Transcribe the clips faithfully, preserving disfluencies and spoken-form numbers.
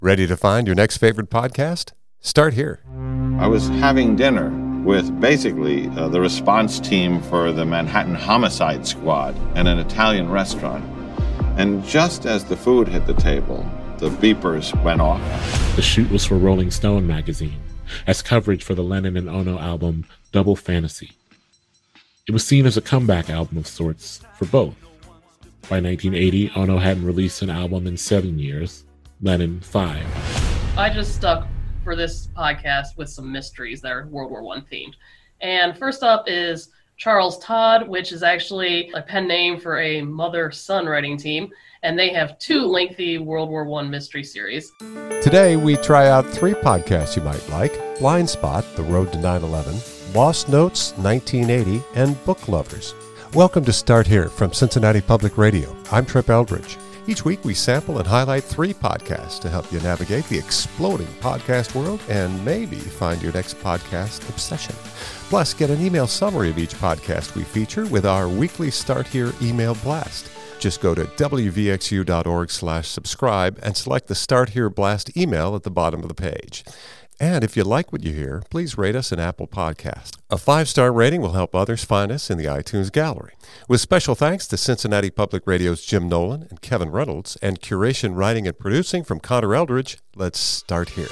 Ready to find your next favorite podcast? Start here. I was having dinner with basically uh, the response team for the Manhattan Homicide Squad in an Italian restaurant. And just as the food hit the table, the beepers went off. The shoot was for Rolling Stone magazine, as coverage for the Lennon and Ono album Double Fantasy. It was seen as a comeback album of sorts for both. By nineteen eighty, Ono hadn't released an album in seven years, Lennon five. I just stuck for this podcast with some mysteries that are World War One themed. And first up is Charles Todd, which is actually a pen name for a mother-son writing team, and they have two lengthy World War One mystery series. Today, we try out three podcasts you might like: Blind Spot, The Road to nine eleven, Lost Notes, nineteen eighty, and Book Lovers. Welcome to Start Here from Cincinnati Public Radio. I'm Trip Eldridge. Each week, we sample and highlight three podcasts to help you navigate the exploding podcast world and maybe find your next podcast obsession. Plus, get an email summary of each podcast we feature with our weekly Start Here email blast. Just go to w v x u dot org slash subscribe and select the Start Here blast email at the bottom of the page. And if you like what you hear, please rate us an Apple Podcast. A five-star rating will help others find us in the iTunes gallery. With special thanks to Cincinnati Public Radio's Jim Nolan and Kevin Reynolds, and curation, writing, and producing from Connor Eldridge, let's start here.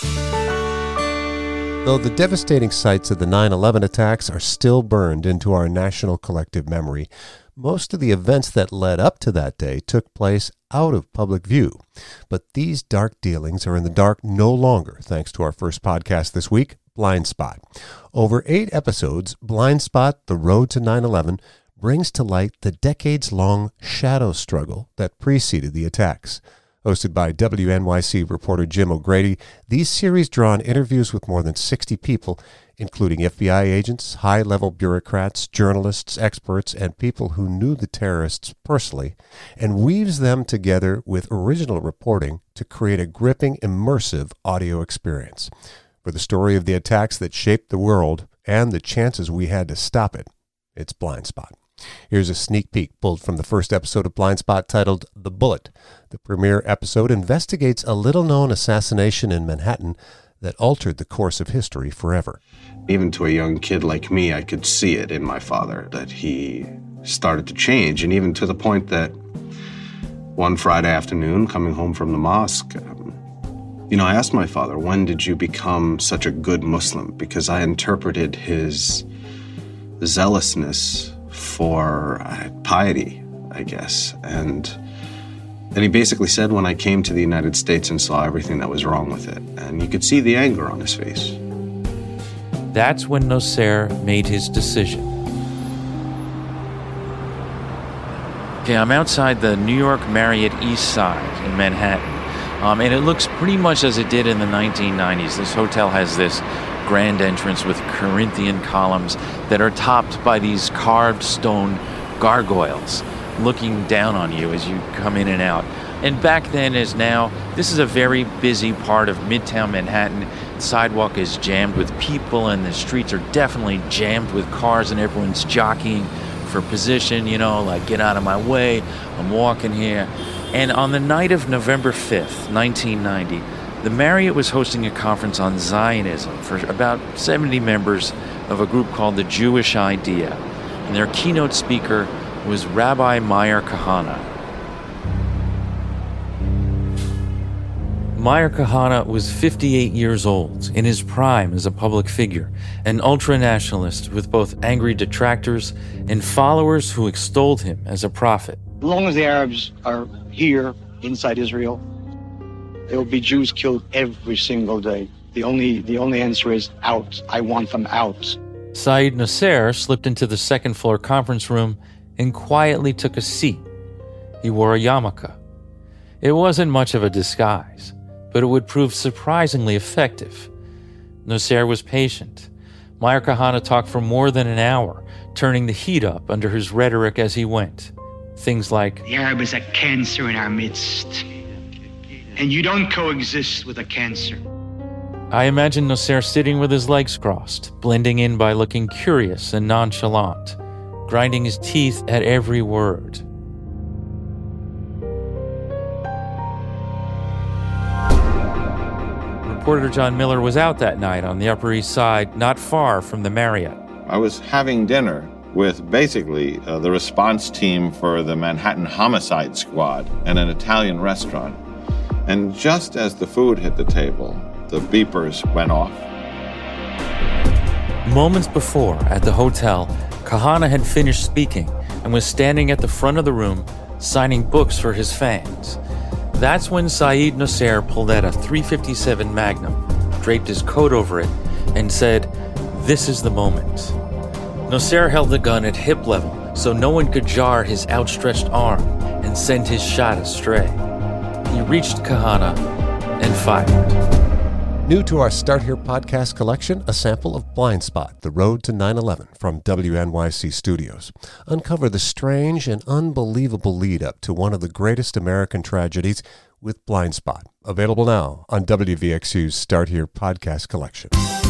Though the devastating sights of the nine eleven attacks are still burned into our national collective memory, most of the events that led up to that day took place out of public view. But these dark dealings are in the dark no longer, thanks to our first podcast this week, Blind Spot. Over eight episodes, Blind Spot, The Road to nine eleven, brings to light the decades-long shadow struggle that preceded the attacks. Hosted by W N Y C reporter Jim O'Grady, these series draw on interviews with more than sixty people, including F B I agents, high-level bureaucrats, journalists, experts, and people who knew the terrorists personally, and weaves them together with original reporting to create a gripping, immersive audio experience. For the story of the attacks that shaped the world and the chances we had to stop it, it's Blind Spot. Here's a sneak peek pulled from the first episode of Blind Spot titled The Bullet. The premiere episode investigates a little-known assassination in Manhattan that altered the course of history forever. Even to a young kid like me, I could see it in my father, that he started to change, and even to the point that one Friday afternoon, coming home from the mosque, um, you know, I asked my father, when did you become such a good Muslim? Because I interpreted his zealousness for uh, piety, I guess. And and he basically said, when I came to the United States and saw everything that was wrong with it, and you could see the anger on his face. That's when Nosair made his decision. Okay, I'm outside the New York Marriott East Side in Manhattan, um, and it looks pretty much as it did in the nineteen nineties. This hotel has this grand entrance with Corinthian columns that are topped by these carved stone gargoyles looking down on you as you come in and out. And back then as now, this is a very busy part of Midtown Manhattan. The sidewalk is jammed with people and the streets are definitely jammed with cars and everyone's jockeying for position, you know, like, get out of my way, I'm walking here. And on the night of November fifth, nineteen ninety, the Marriott was hosting a conference on Zionism for about seventy members of a group called the Jewish Idea. And their keynote speaker was Rabbi Meir Kahane. Meir Kahane was fifty-eight years old, in his prime as a public figure, an ultra-nationalist with both angry detractors and followers who extolled him as a prophet. As long as the Arabs are here inside Israel, there will be Jews killed every single day. The only the only answer is out. I want them out. Saeed Nosair slipped into the second floor conference room and quietly took a seat. He wore a yarmulke. It wasn't much of a disguise, but it would prove surprisingly effective. Nosair was patient. Meir Kahane talked for more than an hour, turning the heat up under his rhetoric as he went. Things like, the Arab is a cancer in our midst, and you don't coexist with a cancer. I imagine Nosair sitting with his legs crossed, blending in by looking curious and nonchalant, grinding his teeth at every word. reporter John Miller was out that night on the Upper East Side, not far from the Marriott. I was having dinner with basically uh, the response team for the Manhattan Homicide Squad in an Italian restaurant. And just as the food hit the table, the beepers went off. Moments before, at the hotel, Kahana had finished speaking and was standing at the front of the room signing books for his fans. That's when Saeed Nosser pulled out a three fifty-seven Magnum, draped his coat over it, and said, "This is the moment." Nosser held the gun at hip level so no one could jar his outstretched arm and send his shot astray. He reached Kahana and fired. New to our Start Here podcast collection, a sample of Blind Spot, The Road to nine eleven from W N Y C Studios. Uncover the strange and unbelievable lead-up to one of the greatest American tragedies with Blind Spot. Available now on W V X U's Start Here podcast collection.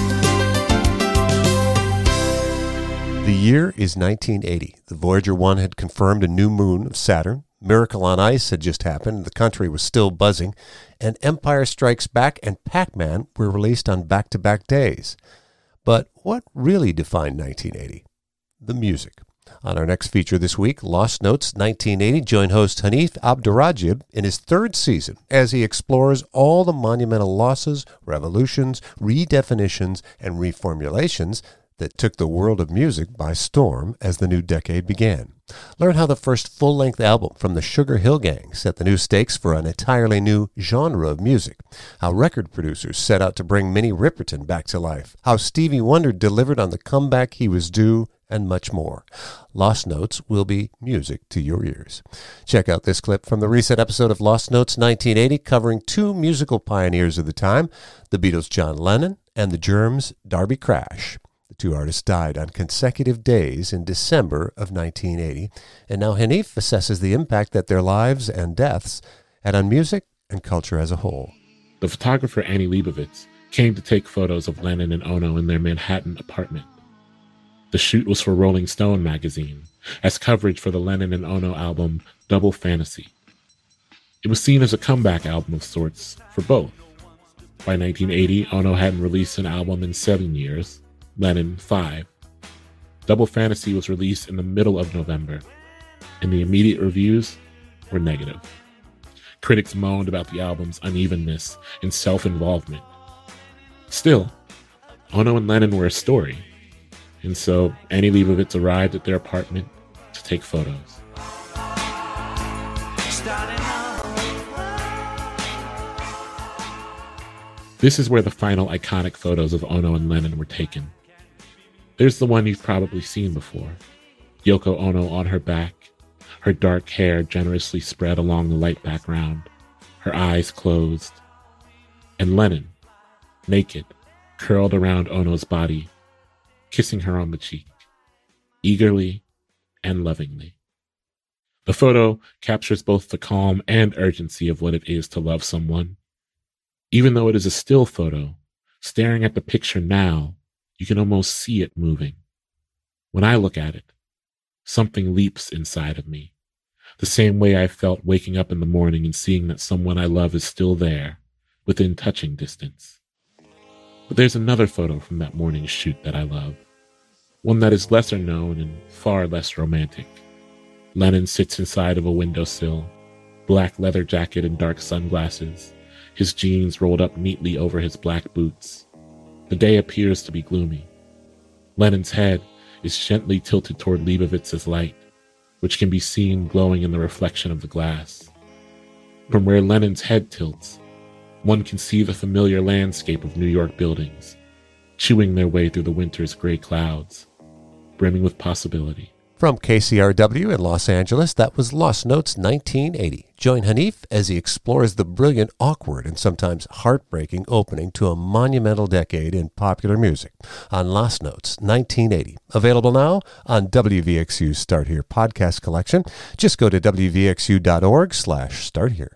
The year is nineteen eighty. The Voyager one had confirmed a new moon of Saturn. Miracle on Ice had just happened. The country was still buzzing. And Empire Strikes Back and Pac-Man were released on back-to-back days. But what really defined nineteen eighty? The music. On our next feature this week, Lost Notes nineteen eighty, join host Hanif Abdurrajib in his third season as he explores all the monumental losses, revolutions, redefinitions, and reformulations that took the world of music by storm as the new decade began. Learn how the first full-length album from the Sugar Hill Gang set the new stakes for an entirely new genre of music, how record producers set out to bring Minnie Riperton back to life, how Stevie Wonder delivered on the comeback he was due, and much more. Lost Notes will be music to your ears. Check out this clip from the recent episode of Lost Notes nineteen eighty covering two musical pioneers of the time, the Beatles' John Lennon and the Germs' Darby Crash. The two artists died on consecutive days in December of nineteen eighty, and now Hanif assesses the impact that their lives and deaths had on music and culture as a whole. The photographer Annie Leibovitz came to take photos of Lennon and Ono in their Manhattan apartment. The shoot was for Rolling Stone magazine, as coverage for the Lennon and Ono album Double Fantasy. It was seen as a comeback album of sorts for both. By nineteen eighty, Ono hadn't released an album in seven years, Lennon five. Double Fantasy was released in the middle of November, and the immediate reviews were negative. Critics moaned about the album's unevenness and self-involvement. Still, Ono and Lennon were a story, and so Annie Leibovitz arrived at their apartment to take photos. This is where the final iconic photos of Ono and Lennon were taken. There's the one you've probably seen before. Yoko Ono on her back, her dark hair generously spread along the light background, her eyes closed. And Lennon, naked, curled around Ono's body, kissing her on the cheek, eagerly and lovingly. The photo captures both the calm and urgency of what it is to love someone. Even though it is a still photo, staring at the picture now, you can almost see it moving. When I look at it, something leaps inside of me, the same way I felt waking up in the morning and seeing that someone I love is still there, within touching distance. But there's another photo from that morning's shoot that I love, one that is lesser known and far less romantic. Lennon sits inside of a windowsill, black leather jacket and dark sunglasses, his jeans rolled up neatly over his black boots. The day appears to be gloomy. Lennon's head is gently tilted toward Leibovitz's light, which can be seen glowing in the reflection of the glass. From where Lennon's head tilts, one can see the familiar landscape of New York buildings, chewing their way through the winter's gray clouds, brimming with possibility. From K C R W in Los Angeles, that was Lost Notes nineteen eighty. Join Hanif as he explores the brilliant, awkward, and sometimes heartbreaking opening to a monumental decade in popular music on Lost Notes nineteen eighty. Available now on W V X U's Start Here podcast collection. Just go to W V X U dot org slash start here.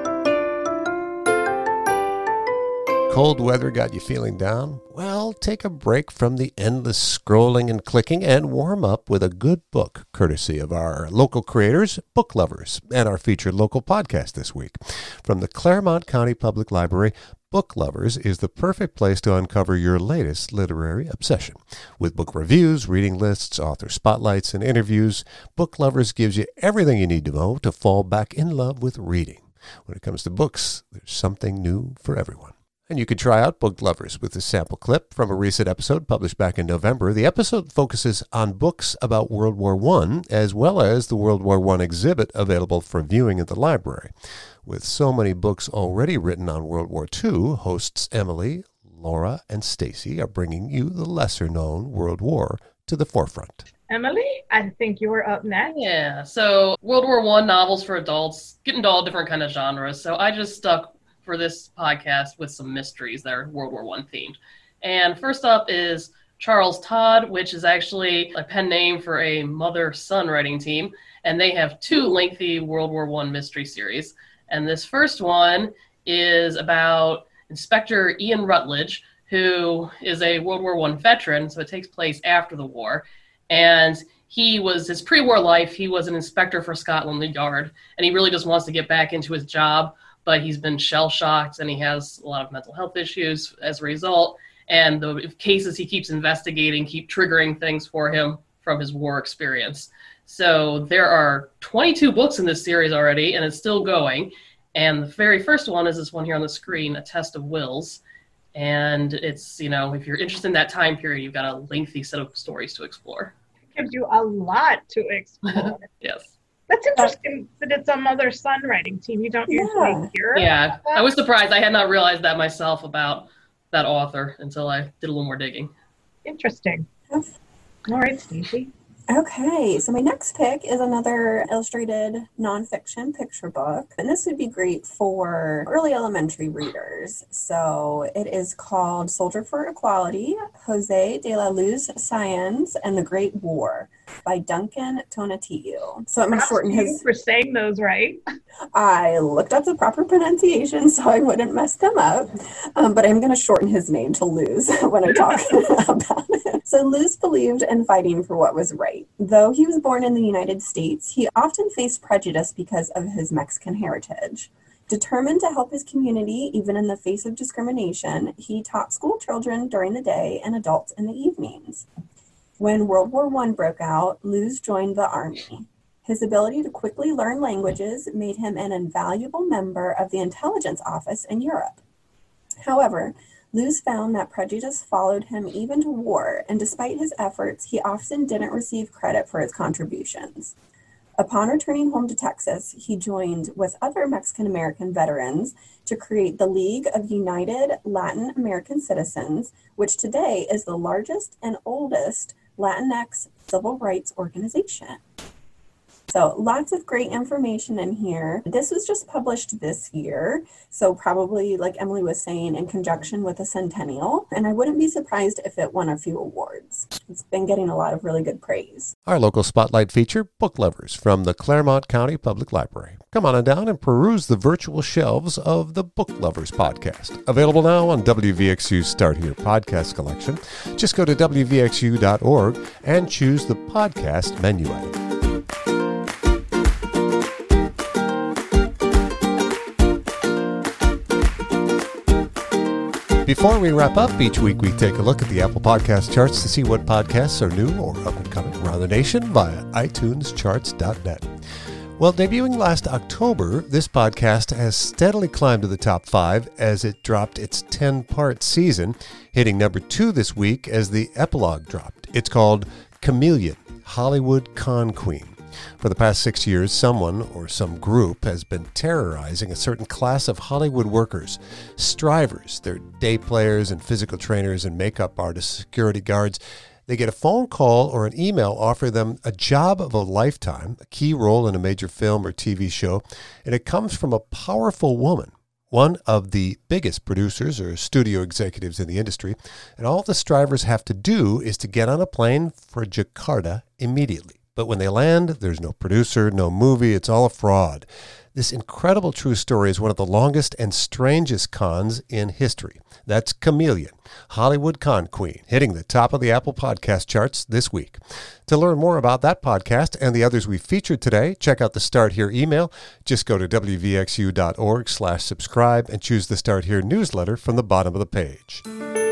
Cold weather got you feeling down? Well, take a break from the endless scrolling and clicking and warm up with a good book, courtesy of our local creators, Book Lovers, and our featured local podcast this week. From the Claremont County Public Library, Book Lovers is the perfect place to uncover your latest literary obsession. With book reviews, reading lists, author spotlights, and interviews, Book Lovers gives you everything you need to know to fall back in love with reading. When it comes to books, there's something new for everyone. And you can try out Book Lovers with a sample clip from a recent episode published back in November. The episode focuses on books about World War One, as well as the World War One exhibit available for viewing at the library. With so many books already written on World War Two, hosts Emily, Laura, and Stacy are bringing you the lesser-known World War to the forefront. Emily, I think you were up next. Yeah, so World War One novels for adults, get into all different kind of genres. So I just stuck for this podcast with some mysteries that are World War One themed. And first up is Charles Todd, which is actually a pen name for a mother-son writing team. And they have two lengthy World War One mystery series. And this first one is about Inspector Ian Rutledge, who is a World War One veteran, so it takes place after the war. And he was, his pre-war life, he was an inspector for Scotland Yard, and he really just wants to get back into his job, but he's been shell-shocked, and he has a lot of mental health issues as a result. And the cases he keeps investigating keep triggering things for him from his war experience. So there are twenty-two books in this series already, and it's still going. And the very first one is this one here on the screen, A Test of Wills. And it's, you know, if you're interested in that time period, you've got a lengthy set of stories to explore. It gives you a lot to explore. Yes. That's interesting that it's a mother-son writing team. You don't Yeah. usually hear Yeah, about that. I was surprised. I had not realized that myself about that author until I did a little more digging. Interesting. Yes. All right, Stacey. Okay, so my next pick is another illustrated nonfiction picture book, and this would be great for early elementary readers. So it is called Soldier for Equality, Jose de la Luz Sáenz and the Great War by Duncan Tonatiuh. So I'm going to Props shorten to you his... for saying those right. I looked up the proper pronunciation so I wouldn't mess them up, um, but I'm going to shorten his name to Luz when I talk about it. So Luz believed in fighting for what was right. Though he was born in the United States, he often faced prejudice because of his Mexican heritage. Determined to help his community, even in the face of discrimination, he taught school children during the day and adults in the evenings. When World War One broke out, Luz joined the army. His ability to quickly learn languages made him an invaluable member of the intelligence office in Europe. However, Luz found that prejudice followed him even to war, and despite his efforts, he often didn't receive credit for his contributions. Upon returning home to Texas, he joined with other Mexican-American veterans to create the League of United Latin American Citizens, which today is the largest and oldest Latinx civil rights organization. So lots of great information in here. This was just published this year, so probably, like Emily was saying, in conjunction with the centennial, and I wouldn't be surprised if it won a few awards. It's been getting a lot of really good praise. Our local spotlight feature, Book Lovers, from the Claremont County Public Library. Come on down and peruse the virtual shelves of the Book Lovers podcast. Available now on W V X U's Start Here podcast collection. Just go to W V X U dot org and choose the podcast menu item. Before we wrap up, each week we take a look at the Apple Podcast charts to see what podcasts are new or up and coming around the nation via i tunes charts dot net. Well, debuting last October, this podcast has steadily climbed to the top five as it dropped its ten-part season, hitting number two this week as the epilogue dropped. It's called Chameleon, Hollywood Con Queen. For the past six years, someone or some group has been terrorizing a certain class of Hollywood workers, strivers. They're day players and physical trainers and makeup artists, security guards. They get a phone call or an email offering them a job of a lifetime, a key role in a major film or T V show, and it comes from a powerful woman, one of the biggest producers or studio executives in the industry, and all the strivers have to do is to get on a plane for Jakarta immediately. But when they land, there's no producer, no movie, it's all a fraud. This incredible true story is one of the longest and strangest cons in history. That's Chameleon, Hollywood Con Queen, hitting the top of the Apple Podcast charts this week. To learn more about that podcast and the others we featured today, check out the Start Here email. Just go to w v x u dot org slash subscribe and choose the Start Here newsletter from the bottom of the page.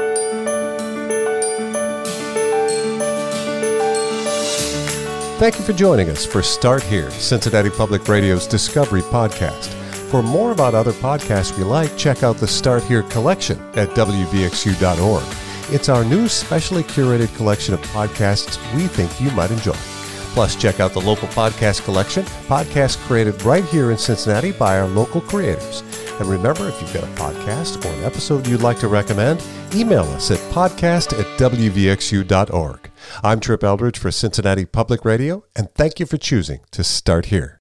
Thank you for joining us for Start Here, Cincinnati Public Radio's Discovery podcast. For more about other podcasts we like, check out the Start Here collection at w v x u dot org. It's our new specially curated collection of podcasts we think you might enjoy. Plus, check out the local podcast collection, podcasts created right here in Cincinnati by our local creators. And remember, if you've got a podcast or an episode you'd like to recommend, email us at podcast at w v x u dot org. I'm Trip Eldridge for Cincinnati Public Radio, and thank you for choosing to Start Here.